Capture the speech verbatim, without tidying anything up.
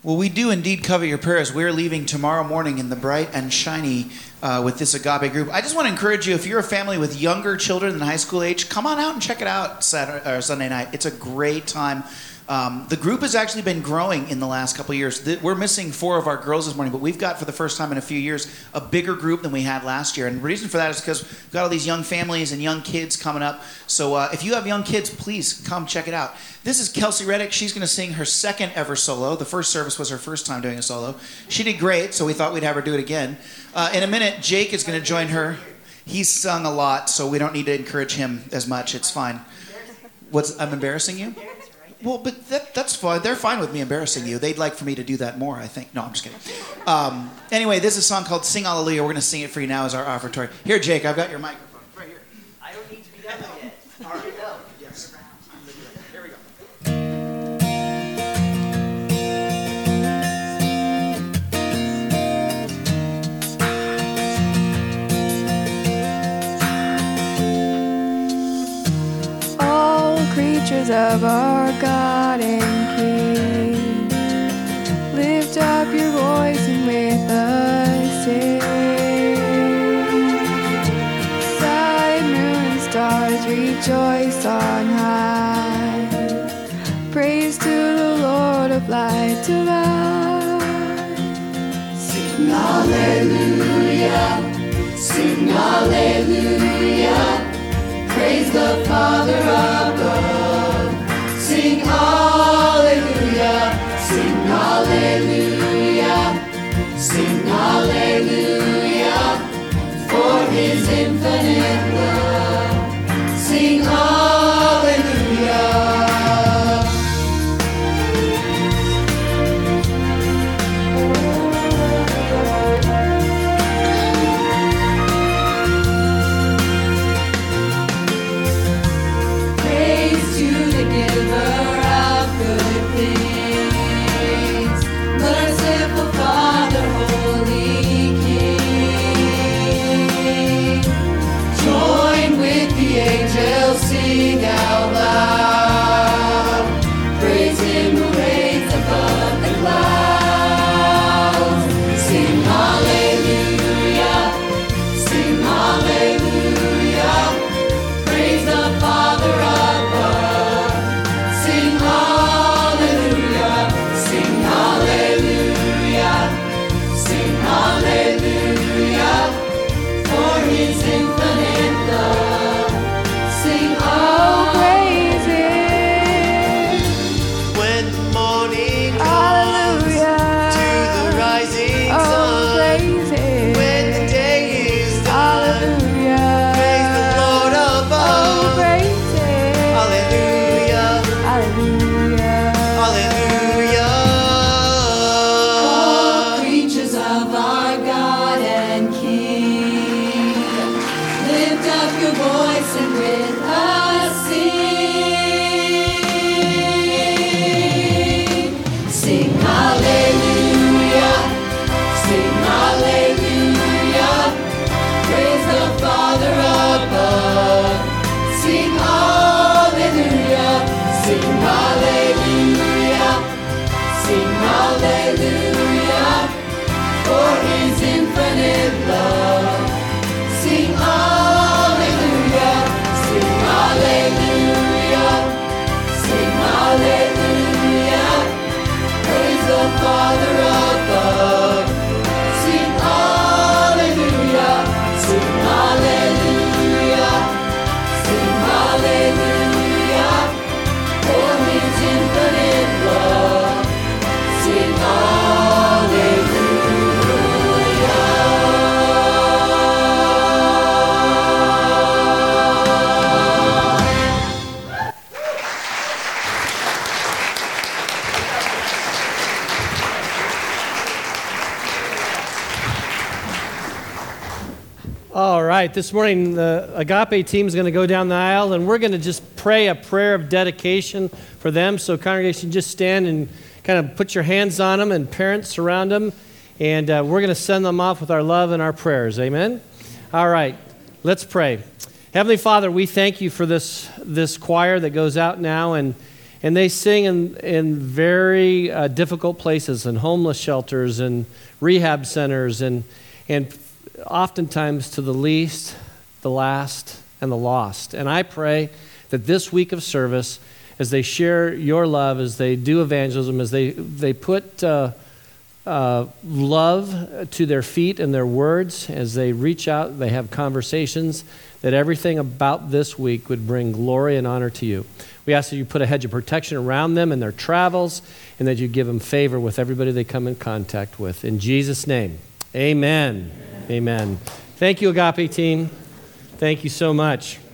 Well, we do indeed covet your prayers. We're leaving tomorrow morning in the bright and shiny uh, with this Agape group. I just want to encourage you, if you're a family with younger children than high school age, come on out and check it out Saturday, or Sunday night. It's a great time. Um, the group has actually been growing in the last couple of years. The, we're missing four of our girls this morning, but we've got, for the first time in a few years, a bigger group than we had last year. And the reason for that is because we've got all these young families and young kids coming up. So uh, if you have young kids, please come check it out. This is Kelsey Reddick. She's going to sing her second ever solo. The first service was her first time doing a solo. She did great, so we thought we'd have her do it again. Uh, in a minute, Jake is going to join her. He's sung a lot, so we don't need to encourage him as much. It's fine. What's I'm embarrassing you? Well, but that, that's fine. They're fine with me embarrassing you. They'd like for me to do that more, I think. No, I'm just kidding. Um, anyway, this is a song called Sing Hallelujah. We're going to sing it for you now as our offertory. Here, Jake, I've got your microphone. Right here. I don't need to be done yet. All right. No. Yes. Here we go. Creatures of our God and King, lift up your voice and with us sing. Sun, moon, and stars rejoice on high. Praise to the Lord of light to light. Sing hallelujah, sing hallelujah. Praise the Father above. Sing hallelujah, sing hallelujah, sing hallelujah, for his infinite love. Sing hallelujah. Sing out loud, praise him who reigns above the clouds. Sing hallelujah, sing hallelujah, praise the Father above. Sing hallelujah, sing hallelujah, sing hallelujah, for his infinite love. Oh, praise him. When the morning Hallelujah. comes to the rising Oh, sun, praise him. when the day is done, Hallelujah. praise the Lord above. Oh, praise him. Hallelujah, Hallelujah. hallelujah. All creatures of our God and King, lift up your voice and with us sing. Sing hallelujah, sing hallelujah, praise the Father above. Sing hallelujah, sing hallelujah, sing hallelujah, for his infinite love. Sing hallelujah, sing hallelujah, sing hallelujah, praise the Father above. Sing hallelujah, sing hallelujah, sing hallelujah, for his infinite love. Sing hallelujah. All right, this morning the Agape team is going to go down the aisle and we're going to just pray a prayer of dedication for them. So congregation, just stand and kind of put your hands on them, and parents surround them, and uh, we're going to send them off with our love and our prayers. Amen? All right, let's pray. Heavenly Father, we thank you for this, this choir that goes out now, and And they sing in, in very uh, difficult places, in homeless shelters and rehab centers, and, and oftentimes to the least, the last, and the lost. And I pray that this week of service, as they share your love, as they do evangelism, as they, they put uh, uh, love to their feet and their words, as they reach out, they have conversations, that everything about this week would bring glory and honor to you. We ask that you put a hedge of protection around them in their travels, and that you give them favor with everybody they come in contact with. In Jesus' name, amen. Amen. Amen. Thank you, Agape team. Thank you so much.